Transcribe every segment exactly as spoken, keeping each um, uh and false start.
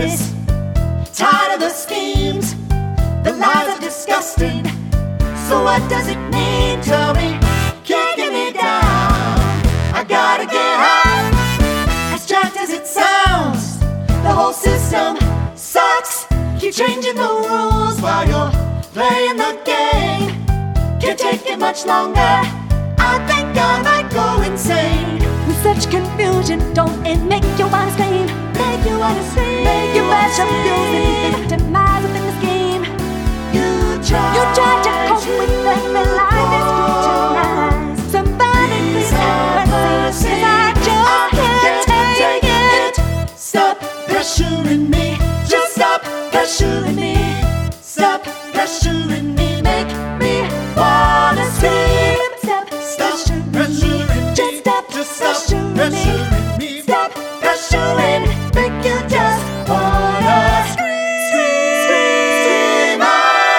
crisis. Tired of the schemes, the lies are disgusting. So what does it mean? Tell me, kicking me down. I gotta get high, as jacked as it sounds. The whole system sucks. Keep changing the rules while you're playing the game. Can't take it much longer, I think I might go insane. With such confusion, don't it make you wanna scream? Make you wanna scream. Make you rush abuse and victimize within the scheme. You try, You try to cope with every lie that's scrutinized. Somebody please have mercy, 'cause I just can't take it. Stop pressuring me, just stop pressuring me. Stop pressuring me, make me wanna scream. Stop Stop pressuring me. pressuring me, Just stop just stop pressuring me. pressuring me. Stop pressuring, make you just wanna scream, scream, scream, scream.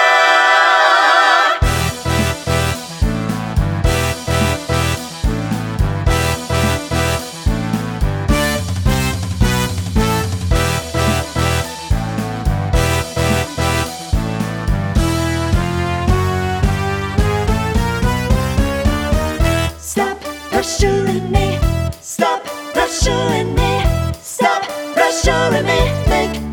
Stop pressuring me, stop pressuring me, stop pressuring me, make